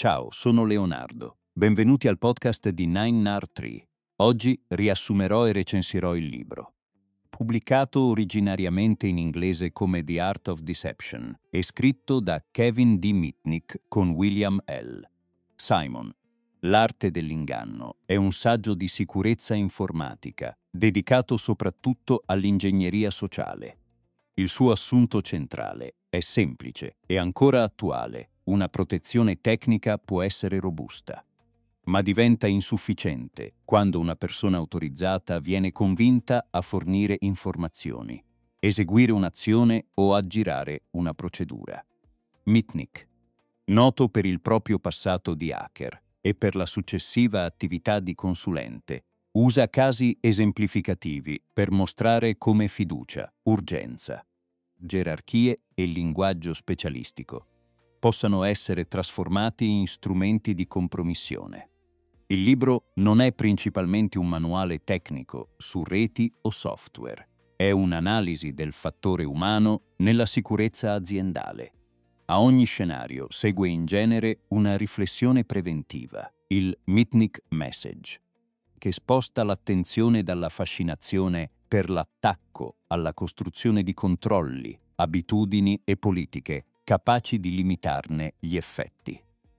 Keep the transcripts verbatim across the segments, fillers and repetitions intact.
Ciao, sono Leonardo. Benvenuti al podcast di nine N A R tre. Oggi riassumerò e recensirò il libro. Pubblicato originariamente in inglese come The Art of Deception e scritto da Kevin D. Mitnick con William L. Simon. L'arte dell'inganno è un saggio di sicurezza informatica dedicato soprattutto all'ingegneria sociale. Il suo assunto centrale è semplice e ancora attuale. Una protezione tecnica può essere robusta, ma diventa insufficiente quando una persona autorizzata viene convinta a fornire informazioni, eseguire un'azione o aggirare una procedura. Mitnick, noto per il proprio passato di hacker e per la successiva attività di consulente, usa casi esemplificativi per mostrare come fiducia, urgenza, gerarchie e linguaggio specialistico possano essere trasformati in strumenti di compromissione. Il libro non è principalmente un manuale tecnico su reti o software. È un'analisi del fattore umano nella sicurezza aziendale. A ogni scenario segue in genere una riflessione preventiva, il Mitnick Message, che sposta l'attenzione dalla fascinazione per l'attacco alla costruzione di controlli, abitudini e politiche capaci di limitarne gli effetti.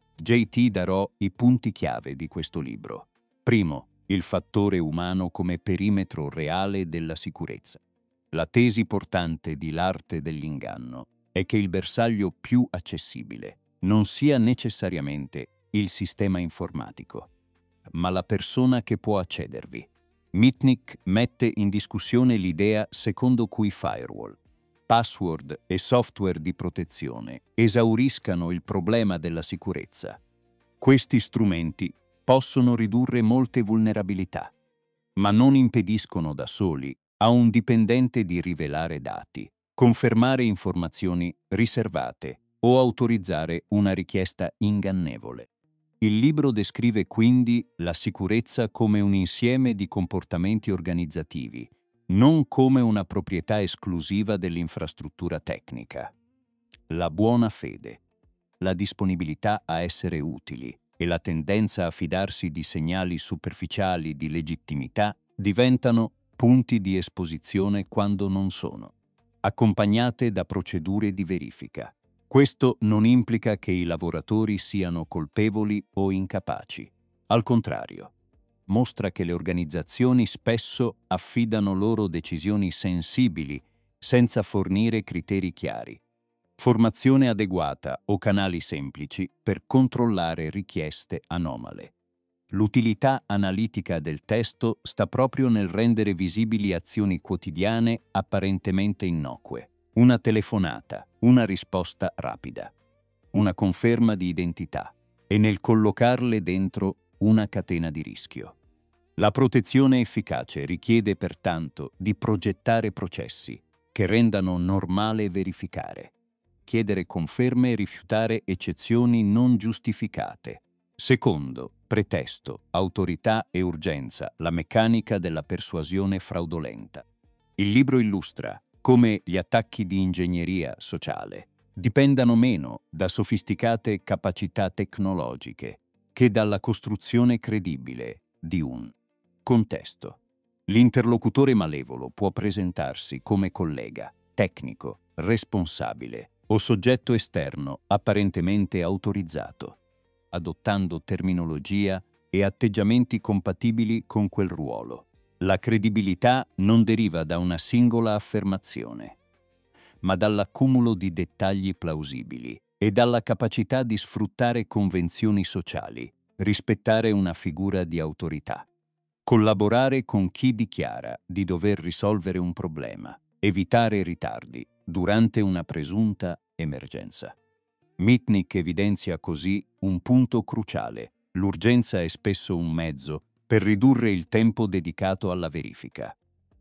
J T darò i punti chiave di questo libro. Primo, il fattore umano come perimetro reale della sicurezza. La tesi portante di L'arte dell'inganno è che il bersaglio più accessibile non sia necessariamente il sistema informatico, ma la persona che può accedervi. Mitnick mette in discussione l'idea secondo cui firewall, password e software di protezione esauriscano il problema della sicurezza. Questi strumenti possono ridurre molte vulnerabilità, ma non impediscono da soli a un dipendente di rivelare dati, confermare informazioni riservate o autorizzare una richiesta ingannevole. Il libro descrive quindi la sicurezza come un insieme di comportamenti organizzativi, non come una proprietà esclusiva dell'infrastruttura tecnica. La buona fede, la disponibilità a essere utili e la tendenza a fidarsi di segnali superficiali di legittimità diventano punti di esposizione quando non sono, accompagnate da procedure di verifica. Questo non implica che i lavoratori siano colpevoli o incapaci. Al contrario, mostra che le organizzazioni spesso affidano loro decisioni sensibili senza fornire criteri chiari. Formazione adeguata o canali semplici per controllare richieste anomale. L'utilità analitica del testo sta proprio nel rendere visibili azioni quotidiane apparentemente innocue. Una telefonata, una risposta rapida, una conferma di identità e nel collocarle dentro una catena di rischio. La protezione efficace richiede pertanto di progettare processi che rendano normale verificare, chiedere conferme e rifiutare eccezioni non giustificate. Secondo, pretesto, autorità e urgenza, la meccanica della persuasione fraudolenta. Il libro illustra come gli attacchi di ingegneria sociale dipendano meno da sofisticate capacità tecnologiche che dalla costruzione credibile di un contesto. L'interlocutore malevolo può presentarsi come collega, tecnico, responsabile o soggetto esterno apparentemente autorizzato, adottando terminologia e atteggiamenti compatibili con quel ruolo. La credibilità non deriva da una singola affermazione, ma dall'accumulo di dettagli plausibili e dalla capacità di sfruttare convenzioni sociali, rispettare una figura di autorità, collaborare con chi dichiara di dover risolvere un problema, evitare ritardi durante una presunta emergenza. Mitnick evidenzia così un punto cruciale: l'urgenza è spesso un mezzo per ridurre il tempo dedicato alla verifica.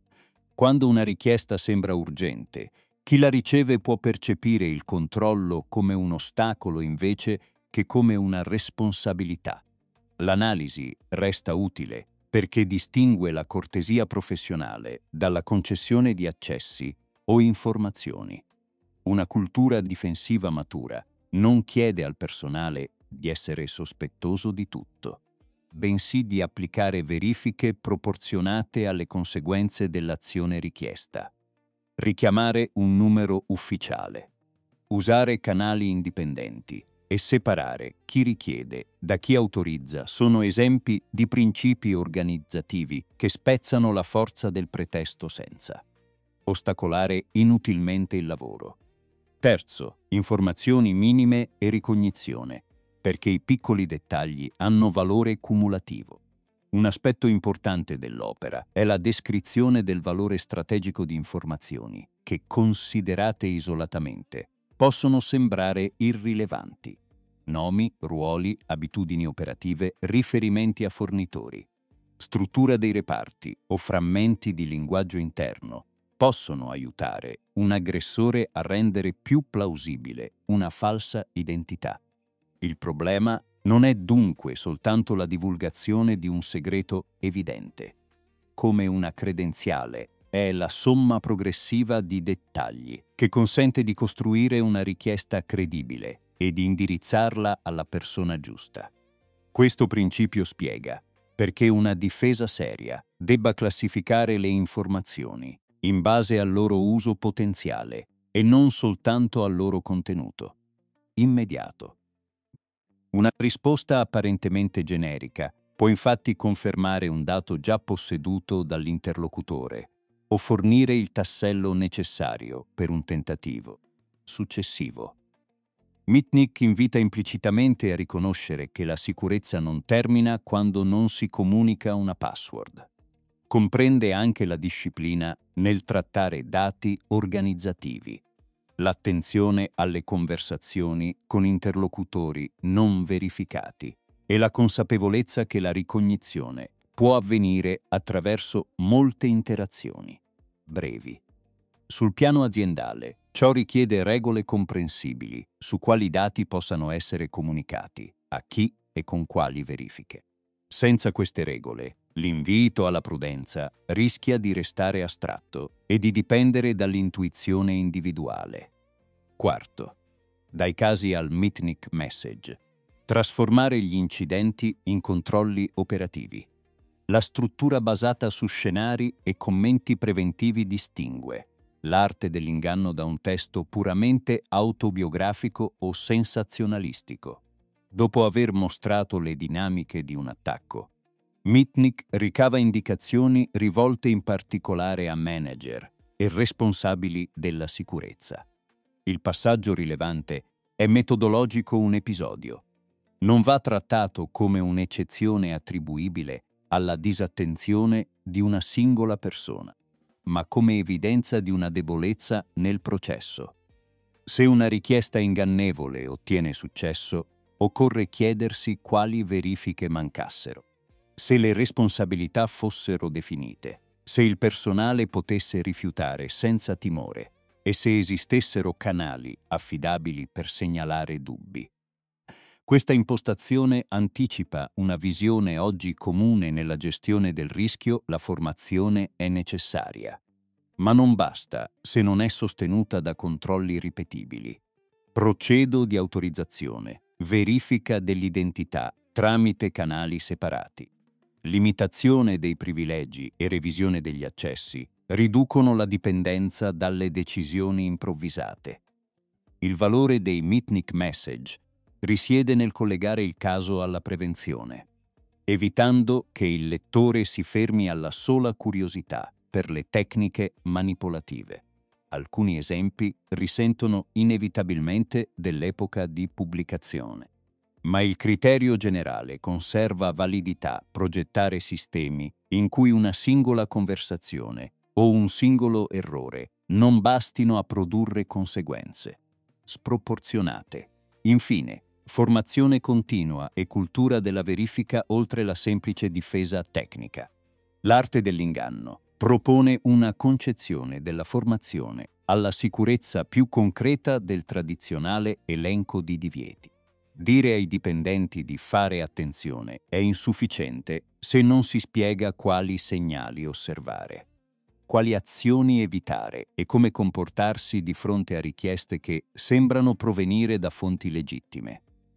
Quando una richiesta sembra urgente, chi la riceve può percepire il controllo come un ostacolo invece che come una responsabilità. L'analisi resta utile perché distingue la cortesia professionale dalla concessione di accessi o informazioni. Una cultura difensiva matura non chiede al personale di essere sospettoso di tutto, bensì di applicare verifiche proporzionate alle conseguenze dell'azione richiesta. Richiamare un numero ufficiale. Usare canali indipendenti e separare chi richiede da chi autorizza sono esempi di principi organizzativi che spezzano la forza del pretesto senza. Ostacolare inutilmente il lavoro. Terzo, informazioni minime e ricognizione, perché i piccoli dettagli hanno valore cumulativo. Un aspetto importante dell'opera è la descrizione del valore strategico di informazioni che, considerate isolatamente, possono sembrare irrilevanti. Nomi, ruoli, abitudini operative, riferimenti a fornitori, struttura dei reparti o frammenti di linguaggio interno possono aiutare un aggressore a rendere più plausibile una falsa identità. Il problema non è dunque soltanto la divulgazione di un segreto evidente. Come una credenziale è la somma progressiva di dettagli che consente di costruire una richiesta credibile e di indirizzarla alla persona giusta. Questo principio spiega perché una difesa seria debba classificare le informazioni in base al loro uso potenziale e non soltanto al loro contenuto immediato. Una risposta apparentemente generica può infatti confermare un dato già posseduto dall'interlocutore o fornire il tassello necessario per un tentativo successivo. Mitnick invita implicitamente a riconoscere che la sicurezza non termina quando non si comunica una password. Comprende anche la disciplina nel trattare dati organizzativi, l'attenzione alle conversazioni con interlocutori non verificati e la consapevolezza che la ricognizione può avvenire attraverso molte interazioni brevi. Sul piano aziendale, ciò richiede regole comprensibili su quali dati possano essere comunicati, a chi e con quali verifiche. Senza queste regole, l'invito alla prudenza rischia di restare astratto e di dipendere dall'intuizione individuale. Quarto, dai casi al Mitnick Message. Trasformare gli incidenti in controlli operativi. La struttura basata su scenari e commenti preventivi distingue l'arte dell'inganno da un testo puramente autobiografico o sensazionalistico. Dopo aver mostrato le dinamiche di un attacco, Mitnick ricava indicazioni rivolte in particolare a manager e responsabili della sicurezza. Il passaggio rilevante è metodologico un episodio. Non va trattato come un'eccezione attribuibile alla disattenzione di una singola persona, ma come evidenza di una debolezza nel processo. Se una richiesta ingannevole ottiene successo, occorre chiedersi quali verifiche mancassero. Se le responsabilità fossero definite, se il personale potesse rifiutare senza timore e se esistessero canali affidabili per segnalare dubbi. Questa impostazione anticipa una visione oggi comune nella gestione del rischio: la formazione è necessaria, ma non basta se non è sostenuta da controlli ripetibili. Procedo di autorizzazione, verifica dell'identità tramite canali separati. Limitazione dei privilegi e revisione degli accessi riducono la dipendenza dalle decisioni improvvisate. Il valore dei Mitnick Message risiede nel collegare il caso alla prevenzione, evitando che il lettore si fermi alla sola curiosità per le tecniche manipolative. Alcuni esempi risentono inevitabilmente dell'epoca di pubblicazione. Ma il criterio generale conserva validità: progettare sistemi in cui una singola conversazione o un singolo errore non bastino a produrre conseguenze sproporzionate. Infine, formazione continua e cultura della verifica oltre la semplice difesa tecnica. L'arte dell'inganno propone una concezione della formazione alla sicurezza più concreta del tradizionale elenco di divieti. Dire ai dipendenti di fare attenzione è insufficiente se non si spiega quali segnali osservare, quali azioni evitare e come comportarsi di fronte a richieste che sembrano provenire da fonti legittime.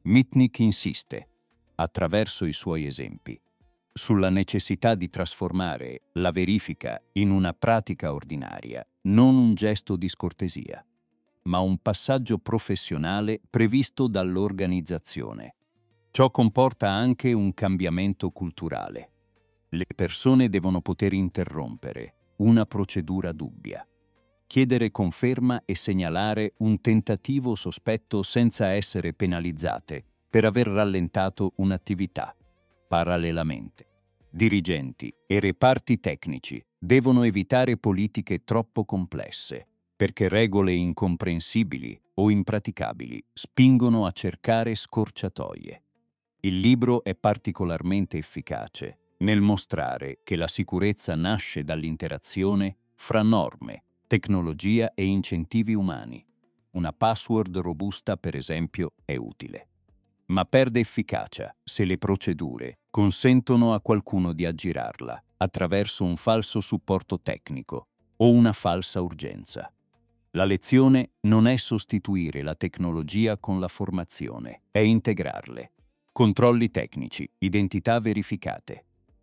Mitnick insiste, attraverso i suoi esempi, sulla necessità di trasformare la verifica in una pratica ordinaria, non un gesto di scortesia, ma un passaggio professionale previsto dall'organizzazione. Ciò comporta anche un cambiamento culturale. Le persone devono poter interrompere una procedura dubbia, chiedere conferma e segnalare un tentativo sospetto senza essere penalizzate per aver rallentato un'attività. Parallelamente, dirigenti e reparti tecnici devono evitare politiche troppo complesse, perché regole incomprensibili o impraticabili spingono a cercare scorciatoie. Il libro è particolarmente efficace nel mostrare che la sicurezza nasce dall'interazione fra norme, tecnologia e incentivi umani. Una password robusta, per esempio, è utile, ma perde efficacia se le procedure consentono a qualcuno di aggirarla attraverso un falso supporto tecnico o una falsa urgenza. La lezione non è sostituire la tecnologia con la formazione, è integrarle. Controlli tecnici, identità verificate,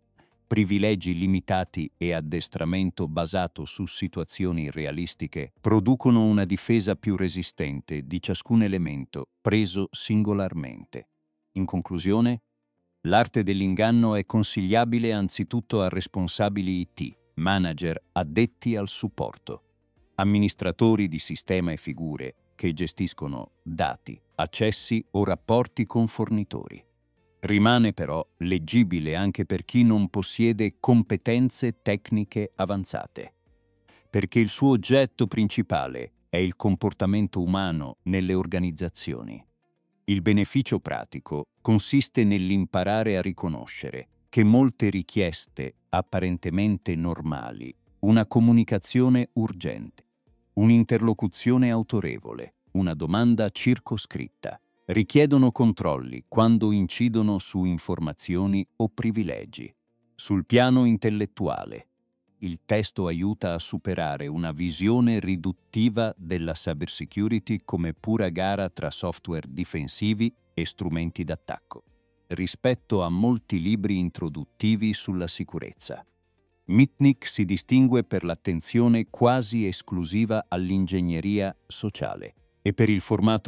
privilegi limitati e addestramento basato su situazioni realistiche producono una difesa più resistente di ciascun elemento preso singolarmente. In conclusione, l'arte dell'inganno è consigliabile anzitutto a responsabili I T, manager addetti al supporto, amministratori di sistema e figure che gestiscono dati, accessi o rapporti con fornitori. Rimane però leggibile anche per chi non possiede competenze tecniche avanzate, perché il suo oggetto principale è il comportamento umano nelle organizzazioni. Il beneficio pratico consiste nell'imparare a riconoscere che molte richieste apparentemente normali, una comunicazione urgente, un'interlocuzione autorevole, una domanda circoscritta, richiedono controlli quando incidono su informazioni o privilegi. Sul piano intellettuale, il testo aiuta a superare una visione riduttiva della cybersecurity come pura gara tra software difensivi e strumenti d'attacco, rispetto a molti libri introduttivi sulla sicurezza. Mitnick si distingue per l'attenzione quasi esclusiva all'ingegneria sociale e per il formato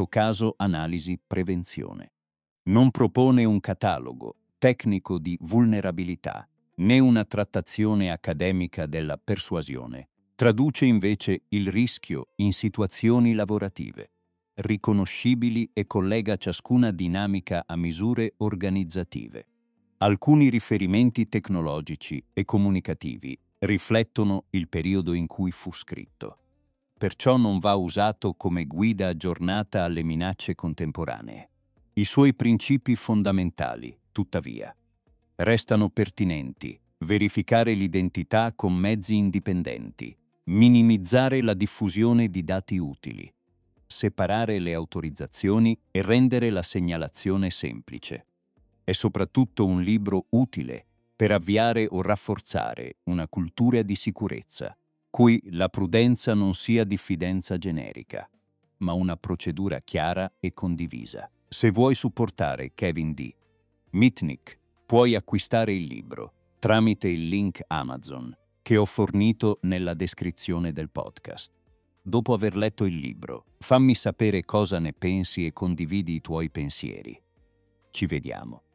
caso-analisi-prevenzione. Non propone un catalogo tecnico di vulnerabilità, né una trattazione accademica della persuasione. Traduce invece il rischio in situazioni lavorative, riconoscibili e collega ciascuna dinamica a misure organizzative. Alcuni riferimenti tecnologici e comunicativi riflettono il periodo in cui fu scritto. Perciò non va usato come guida aggiornata alle minacce contemporanee. I suoi principi fondamentali, tuttavia, restano pertinenti: verificare l'identità con mezzi indipendenti, minimizzare la diffusione di dati utili, separare le autorizzazioni e rendere la segnalazione semplice. È soprattutto un libro utile per avviare o rafforzare una cultura di sicurezza, cui la prudenza non sia diffidenza generica, ma una procedura chiara e condivisa. Se vuoi supportare Kevin D. Mitnick, puoi acquistare il libro tramite il link Amazon che ho fornito nella descrizione del podcast. Dopo aver letto il libro, fammi sapere cosa ne pensi e condividi i tuoi pensieri. Ci vediamo.